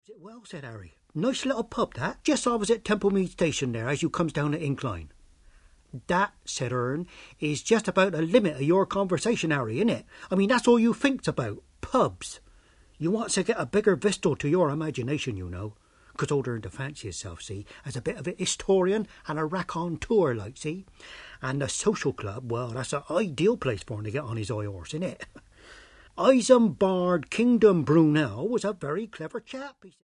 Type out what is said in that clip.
Well, said Harry. Nice little pub, that. Just opposite Templemead Station there, as you comes down the incline. That, said Ern, is just about the limit of your conversation, Harry, innit? I mean, that's all you thinks about, pubs. You want to get a bigger vista to your imagination, you know. 'Cause older to fancy yourself, see, as a bit of a historian and a raconteur, like, see. And the social club, well, that's an ideal place for him to get on his high horse, innit? Isambard Kingdom Brunel was a very clever chap, he said.